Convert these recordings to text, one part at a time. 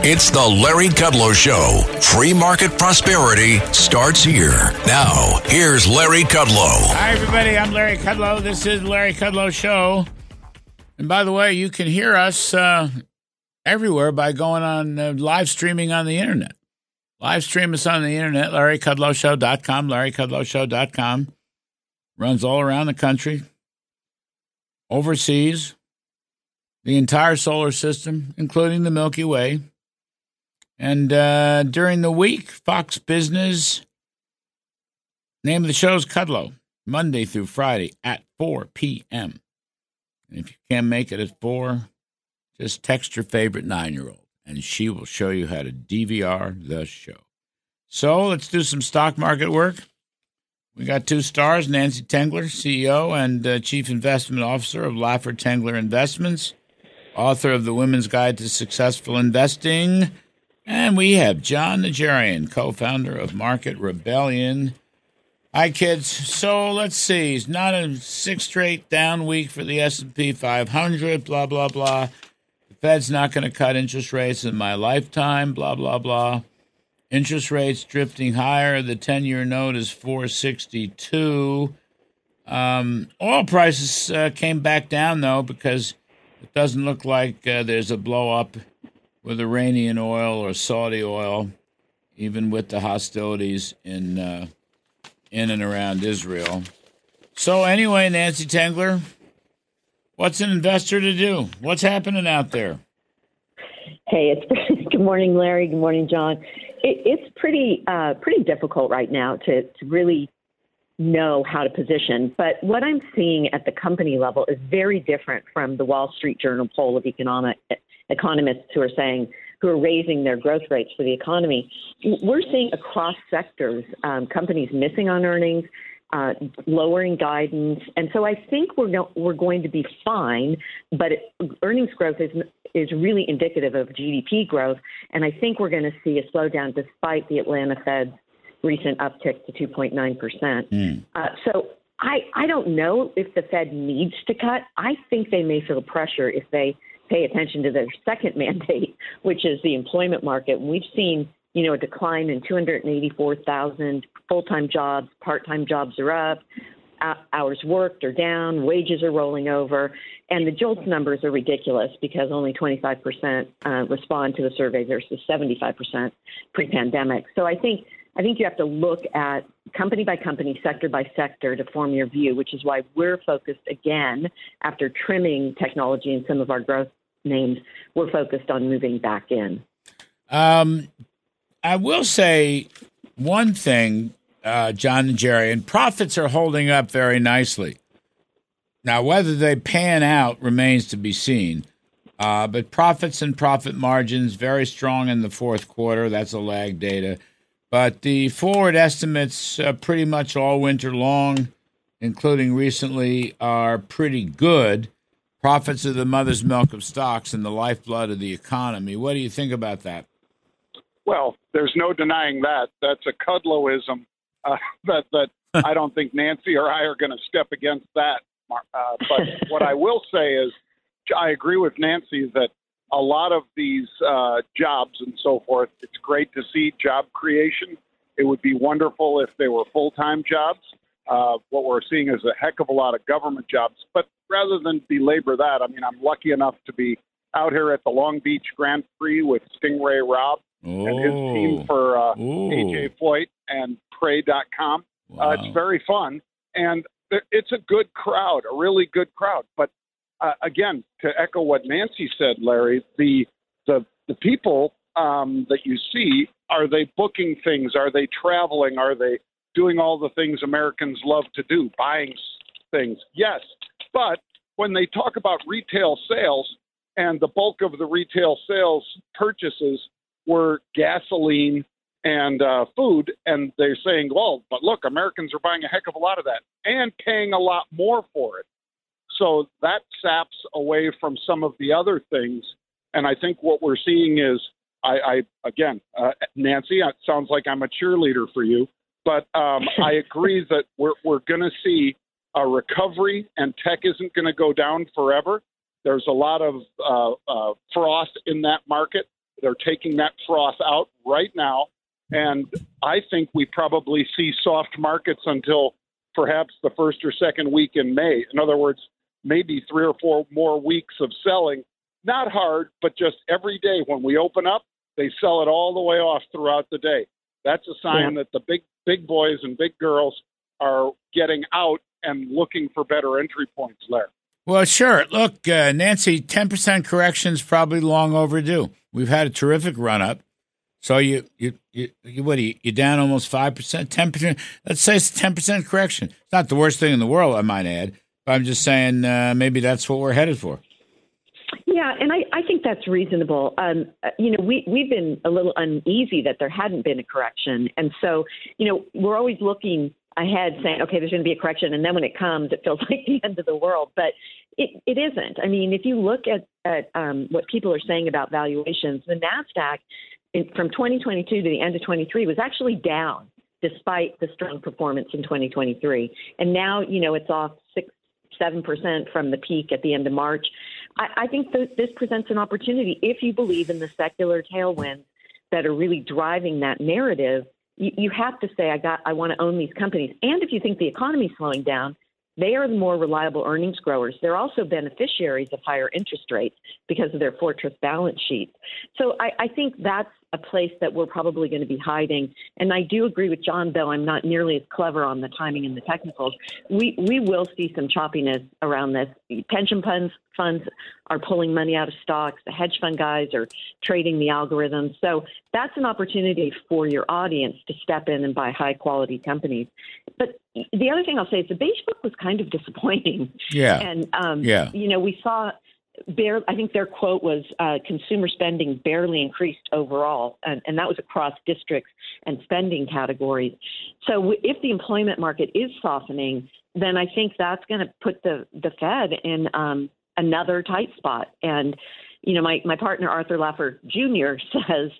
It's the Larry Kudlow Show. Free market prosperity starts here. Now, here's Larry Kudlow. Hi, everybody. I'm Larry Kudlow. This is the Larry Kudlow Show. And by the way, you can hear us everywhere by going on live streaming on the internet. Live stream us on the internet, LarryKudlowShow.com, LarryKudlowShow.com. Runs all around the country, overseas, the entire solar system, including the Milky Way. And during the week, Fox Business, name of the show is Kudlow, Monday through Friday at 4 p.m. And if you can't make it at 4, just text your favorite 9-year-old, and she will show you how to DVR the show. So let's do some stock market work. We got 2 stars, Nancy Tengler, CEO and Chief Investment Officer of Laffer Tengler Investments, author of The Women's Guide to Successful Investing. And we have Jon Najarian, co-founder of Market Rebellion. Hi, kids. So let's see. It's not a 6th straight down week for the S&P 500, blah, blah, blah. The Fed's not going to cut interest rates in my lifetime, blah, blah, blah. Interest rates drifting higher. The 10-year note is 4.62. Oil prices came back down, though, because it doesn't look like there's a blow-up with Iranian oil or Saudi oil, even with the hostilities in and around Israel. So anyway, Nancy Tengler, what's an investor to do? What's happening out there? Hey, good morning, Larry. Good morning, John. It's pretty difficult right now to really know how to position. But what I'm seeing at the company level is very different from the Wall Street Journal poll of economists who are raising their growth rates for the economy. We're seeing across sectors, companies missing on earnings, lowering guidance. And so I think we're going to be fine, but earnings growth is really indicative of GDP growth. And I think we're going to see a slowdown despite the Atlanta Fed's recent uptick to 2.9%. So I don't know if the Fed needs to cut. I think they may feel pressure if they pay attention to their second mandate, which is the employment market. We've seen, a decline in 284,000 full-time jobs, part-time jobs are up, hours worked are down, wages are rolling over, and the JOLTS numbers are ridiculous because only 25% respond to the survey versus 75% pre-pandemic. So I think you have to look at company by company, sector by sector to form your view, which is why we're focused again, after trimming technology and some of our growth names, we're focused on moving back in. I will say one thing, Jon Najarian, profits are holding up very nicely. Now, whether they pan out remains to be seen. But profits and profit margins very strong in the fourth quarter. That's a lag data. But the forward estimates pretty much all winter long, including recently, are pretty good. Profits are the mother's milk of stocks and the lifeblood of the economy. What do you think about that? Well, there's no denying that. That's a Kudlowism that I don't think Nancy or I are going to step against that. But what I will say is I agree with Nancy that a lot of these jobs and so forth, it's great to see job creation. It would be wonderful if they were full-time jobs. What we're seeing is a heck of a lot of government jobs. But rather than belabor that, I'm lucky enough to be out here at the Long Beach Grand Prix with Stingray Robb and his team for AJ Foyt and Pray.com. Wow. It's very fun. And it's a good crowd, a really good crowd. But again, to echo what Nancy said, Larry, the people that you see, are they booking things? Are they traveling? Are they doing all the things Americans love to do, buying things? Yes. But when they talk about retail sales, and the bulk of the retail sales purchases were gasoline and food, and they're saying, well, but look, Americans are buying a heck of a lot of that and paying a lot more for it. So that saps away from some of the other things. And I think what we're seeing is, Nancy, it sounds like I'm a cheerleader for you, but I agree that we're going to see a recovery, and tech isn't going to go down forever. There's a lot of froth in that market. They're taking that froth out right now. And I think we probably see soft markets until perhaps the first or second week in May. In other words, maybe 3 or 4 more weeks of selling. Not hard, but just every day when we open up, they sell it all the way off throughout the day. That's a sign that the big boys and big girls are getting out and looking for better entry points, Larry. Well, sure. Look, Nancy, 10% correction's probably long overdue. We've had a terrific run up. So you what are you down almost 5%, 10%? Let's say it's a 10% correction. It's not the worst thing in the world, I might add. But I'm just saying maybe that's what we're headed for. Yeah, and I think that's reasonable. We've been a little uneasy that there hadn't been a correction. And so, we're always looking ahead saying, okay, there's going to be a correction. And then when it comes, it feels like the end of the world. But it isn't. I mean, if you look at what people are saying about valuations, the NASDAQ from 2022 to the end of 23 was actually down despite the strong performance in 2023. And now, it's off 6-7% from the peak at the end of March. I think this presents an opportunity if you believe in the secular tailwinds that are really driving that narrative. You have to say, I want to own these companies. And if you think the economy is slowing down, they are the more reliable earnings growers. They're also beneficiaries of higher interest rates because of their fortress balance sheets. So I think that's a place that we're probably going to be hiding. And I do agree with John, though I'm not nearly as clever on the timing and the technicals. We will see some choppiness around this. Pension funds are pulling money out of stocks. The hedge fund guys are trading the algorithms. So that's an opportunity for your audience to step in and buy high-quality companies. But the other thing I'll say is the Beige Book was kind of disappointing. Yeah. And, we saw I think their quote was consumer spending barely increased overall, and that was across districts and spending categories. So if the employment market is softening, then I think that's going to put the Fed in another tight spot. And, my partner, Arthur Laffer Jr., says,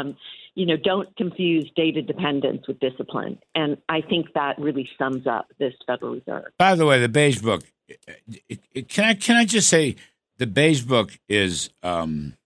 don't confuse data dependence with discipline. And I think that really sums up this Federal Reserve. By the way, the Beige Book, can I just say, the Beige Book is flawed.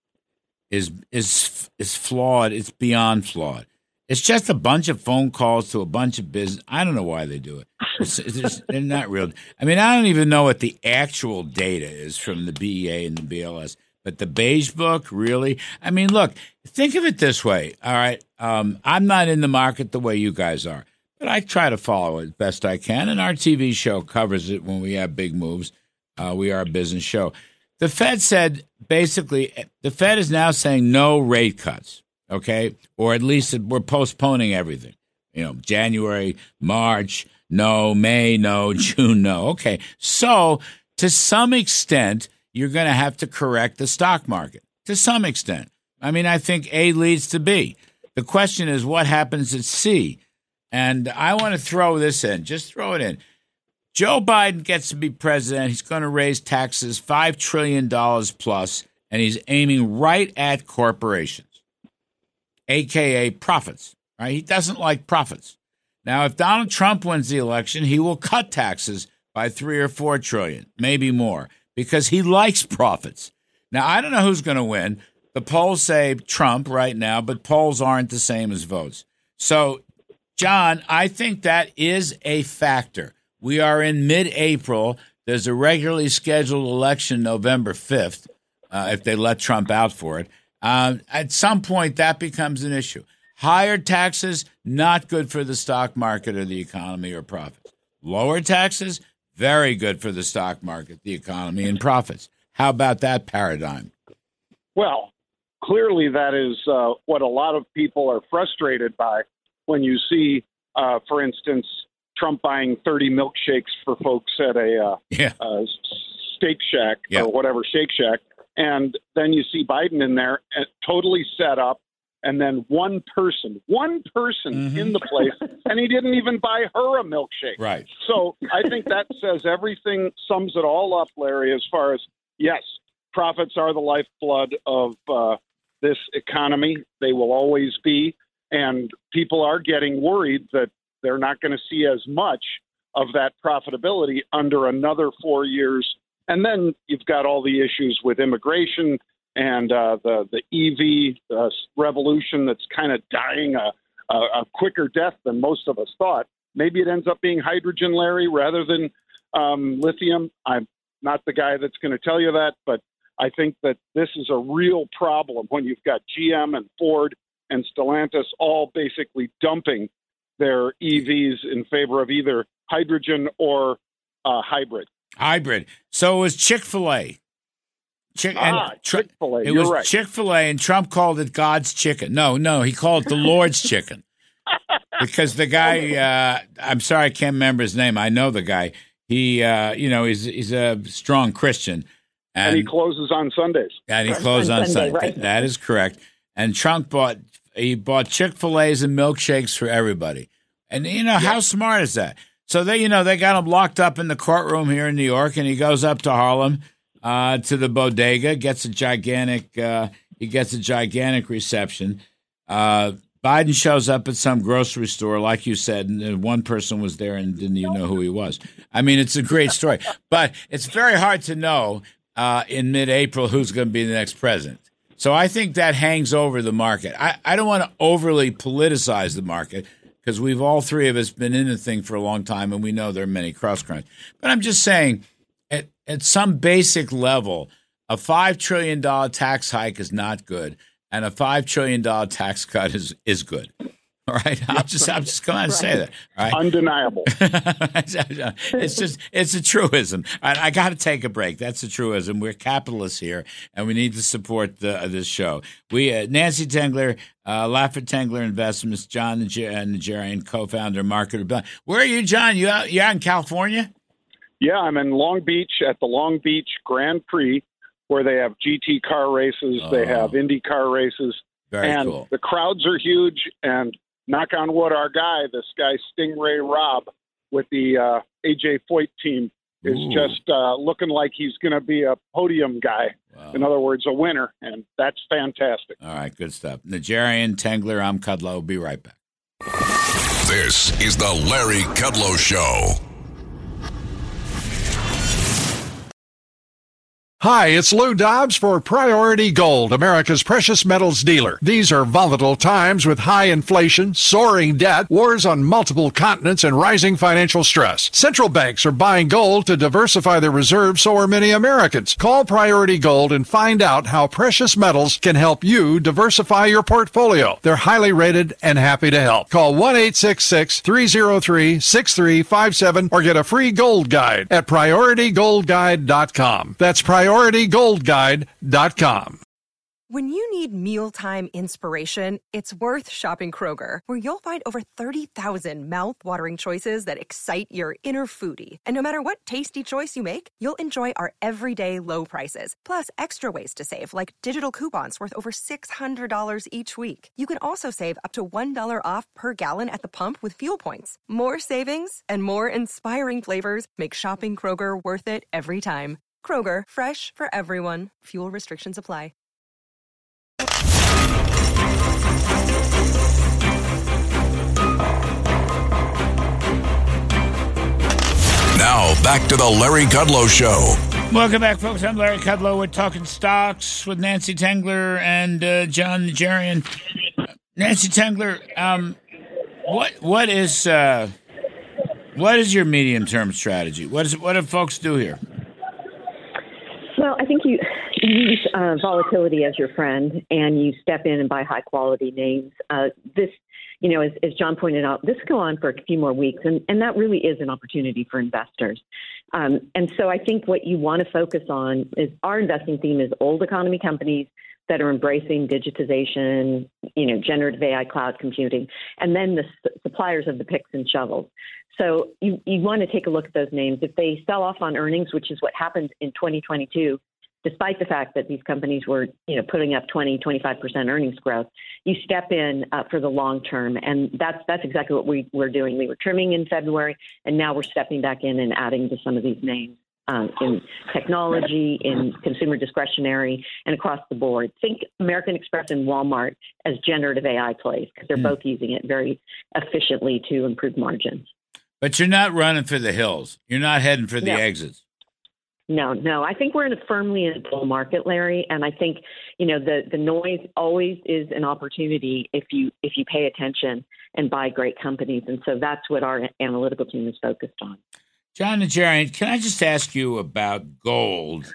It's beyond flawed. It's just a bunch of phone calls to a bunch of business. I don't know why they do it. They're not real. I mean, I don't even know what the actual data is from the BEA and the BLS. But the Beige Book, really? I mean, look, think of it this way. All right, I'm not in the market the way you guys are, but I try to follow it best I can, and our TV show covers it when we have big moves. We are a business show. The Fed said, basically, the Fed is now saying no rate cuts, okay? Or at least we're postponing everything. January, March, no, May, no, June, no. Okay, so to some extent, you're going to have to correct the stock market, to some extent. I mean, I think A leads to B. The question is what happens at C? And I want to throw this in, just throw it in. Joe Biden gets to be president. He's going to raise taxes $5 trillion plus, and he's aiming right at corporations, a.k.a. profits. Right? He doesn't like profits. Now, if Donald Trump wins the election, he will cut taxes by $3 or $4 trillion, maybe more, because he likes profits. Now, I don't know who's going to win. The polls say Trump right now, but polls aren't the same as votes. So, John, I think that is a factor. We are in mid-April. There's a regularly scheduled election November 5th, if they let Trump out for it. At some point, that becomes an issue. Higher taxes, not good for the stock market or the economy or profits. Lower taxes, very good for the stock market, the economy, and profits. How about that paradigm? Well, clearly that is what a lot of people are frustrated by when you see, for instance, Trump buying 30 milkshakes for folks at a Steak Shack or whatever, Shake Shack. And then you see Biden in there totally set up. And then one person in the place, and he didn't even buy her a milkshake. Right. So I think that says everything, sums it all up, Larry, as far as, yes, profits are the lifeblood of this economy. They will always be. And people are getting worried that they're not going to see as much of that profitability under another 4 years. And then you've got all the issues with immigration and the EV revolution that's kind of dying a quicker death than most of us thought. Maybe it ends up being hydrogen, Larry, rather than lithium. I'm not the guy that's going to tell you that, but I think that this is a real problem when you've got GM and Ford and Stellantis all basically dumping their EVs in favor of either hydrogen or hybrid. Hybrid. So it was Chick-fil-A. Chick-fil-A. It was right. Chick-fil-A, and Trump called it God's chicken. No, he called it the Lord's chicken. Because the guy, I'm sorry, I can't remember his name. I know the guy. He, he's a strong Christian. And he closes on Sundays. And he closes on Sunday. Right. That is correct. And Trump bought Chick-fil-A's and milkshakes for everybody. And, how smart is that? So they got him locked up in the courtroom here in New York, and he goes up to Harlem to the bodega, gets a gigantic reception. Biden shows up at some grocery store, like you said, and one person was there and didn't even know who he was. I mean, it's a great story. But it's very hard to know in mid-April who's going to be the next president. So I think that hangs over the market. I don't want to overly politicize the market because we've all three of us been in the thing for a long time, and we know there are many cross-currents. But I'm just saying, at some basic level, a $5 trillion tax hike is not good. And a $5 trillion tax cut is good. All right. I'm just going to say that. All right? Undeniable. It's a truism. All right, I got to take a break. That's a truism. We're capitalists here, and we need to support this show. We Nancy Tengler, Laffer Tengler Investments, John Najarian, co-founder, marketer. Where are you, John? You out in California? Yeah, I'm in Long Beach at the Long Beach Grand Prix, where they have GT car races, they have Indy car races, and cool. The crowds are huge. And knock on wood, our guy, this guy Stingray Robb with the AJ Foyt team, is just looking like he's going to be a podium guy. Wow. In other words, a winner, and that's fantastic. All right, good stuff. Najarian, Tengler, I'm Kudlow. We'll be right back. This is the Larry Kudlow Show. Hi, it's Lou Dobbs for Priority Gold, America's precious metals dealer. These are volatile times with high inflation, soaring debt, wars on multiple continents, and rising financial stress. Central banks are buying gold to diversify their reserves, so are many Americans. Call Priority Gold and find out how precious metals can help you diversify your portfolio. They're highly rated and happy to help. Call 1-866-303-6357 or get a free gold guide at PriorityGoldGuide.com. That's PriorityGoldGuide.com. When you need mealtime inspiration, it's worth shopping Kroger, where you'll find over 30,000 mouth-watering choices that excite your inner foodie. And no matter what tasty choice you make, you'll enjoy our everyday low prices, plus extra ways to save, like digital coupons worth over $600 each week. You can also save up to $1 off per gallon at the pump with fuel points. More savings and more inspiring flavors make shopping Kroger worth it every time. Kroger, fresh for everyone. Fuel restrictions apply. Now, back to the Larry Kudlow Show. Welcome back, folks. I'm Larry Kudlow. We're talking stocks with Nancy Tengler and John Najarian. Nancy Tengler, what is your medium-term strategy? What do folks do here? Well, I think you use volatility as your friend, and you step in and buy high-quality names. This, as John pointed out, this will go on for a few more weeks, and that really is an opportunity for investors. And so I think what you want to focus on is our investing theme is old economy companies that are embracing digitization, generative AI, cloud computing, and then the suppliers of the picks and shovels. So you want to take a look at those names. If they sell off on earnings, which is what happened in 2022, despite the fact that these companies were, putting up 20-25% earnings growth, you step in for the long term. And that's exactly what we're doing. We were trimming in February, and now we're stepping back in and adding to some of these names in technology, in consumer discretionary, and across the board. Think American Express and Walmart as generative AI plays, because they're both using it very efficiently to improve margins. But you're not running for the hills. You're not heading for the exits. No. I think we're firmly in a bull market, Larry, and I think the noise always is an opportunity if you pay attention and buy great companies, and so that's what our analytical team is focused on. John Najarian, can I just ask you about gold?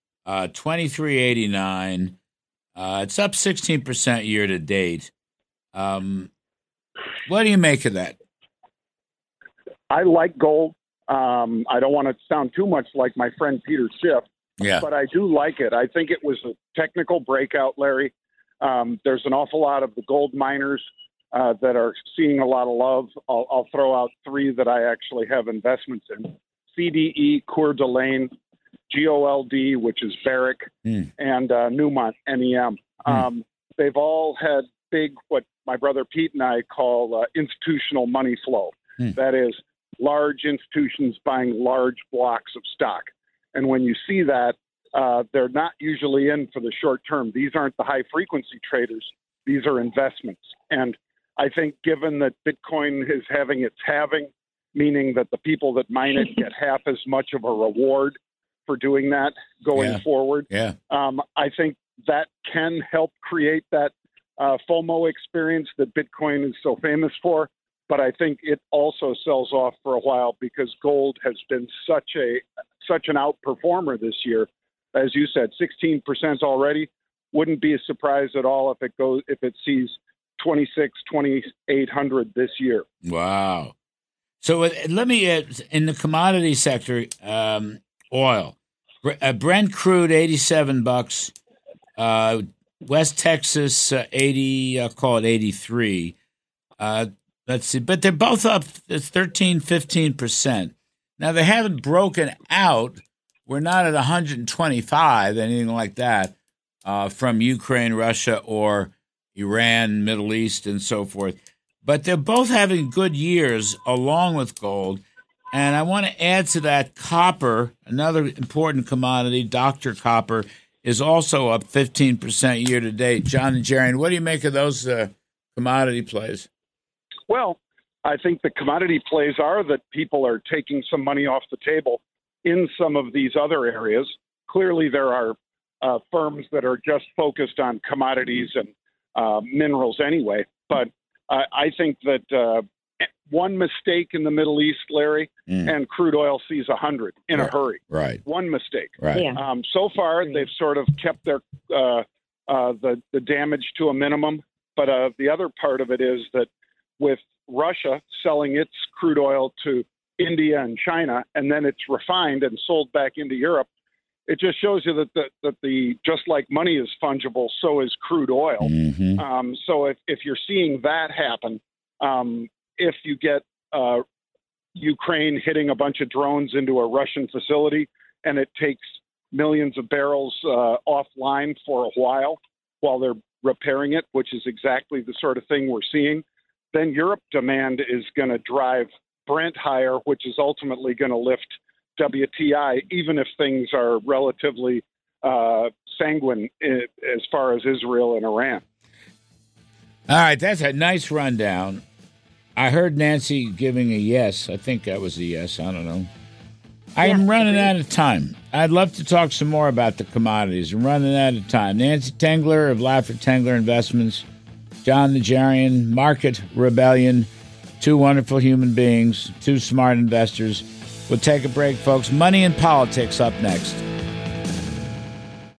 23.89. It's up 16% year to date. What do you make of that? I like gold. I don't want to sound too much like my friend Peter Schiff, but I do like it. I think it was a technical breakout, Larry. There's an awful lot of the gold miners that are seeing a lot of love. I'll throw out three that I actually have investments in: CDE, Coeur d'Alene, GOLD, which is Barrick, and Newmont, NEM. They've all had big, what my brother Pete and I call institutional money flow. That is, large institutions buying large blocks of stock. And when you see that, they're not usually in for the short term. These aren't the high-frequency traders. These are investments. And I think given that Bitcoin is having its halving, meaning that the people that mine it get half as much of a reward for doing that going forward, I think that can help create that FOMO experience that Bitcoin is so famous for. But I think it also sells off for a while because gold has been such an outperformer this year. As you said, 16% already. Wouldn't be a surprise at all if it sees 2,800 this year. Wow. So let me in the commodity sector, oil, Brent crude $87, West Texas 80, I'll call it 83. Let's see, but they're both up 13, 15%. Now, they haven't broken out. We're not at 125, anything like that, from Ukraine, Russia, or Iran, Middle East, and so forth. But they're both having good years along with gold. And I want to add to that copper, another important commodity, Dr. Copper, is also up 15% year to date. John Najarian, what do you make of those commodity plays? Well, I think the commodity plays are that people are taking some money off the table in some of these other areas. Clearly, there are firms that are just focused on commodities and minerals anyway. But I think that one mistake in the Middle East, Larry, and crude oil sees 100 in a hurry. Right. One mistake. Right. Yeah. So far, they've sort of kept their the damage to a minimum. But the other part of it is that with Russia selling its crude oil to India and China, and then it's refined and sold back into Europe, it just shows you that the just like money is fungible, so is crude oil. Mm-hmm. So if you're seeing that happen, if you get Ukraine hitting a bunch of drones into a Russian facility and it takes millions of barrels offline for a while they're repairing it, which is exactly the sort of thing we're seeing, then Europe demand is going to drive Brent higher, which is ultimately going to lift WTI, even if things are relatively sanguine as far as Israel and Iran. All right, that's a nice rundown. I heard Nancy giving a yes. I think that was a yes. I don't know. I'm running out of time. I'd love to talk some more about the commodities. I'm running out of time. Nancy Tengler of Laffer Tengler Investments, John Najarian, Market Rebellion, two wonderful human beings, two smart investors. We'll take a break, folks. Money and Politics up next.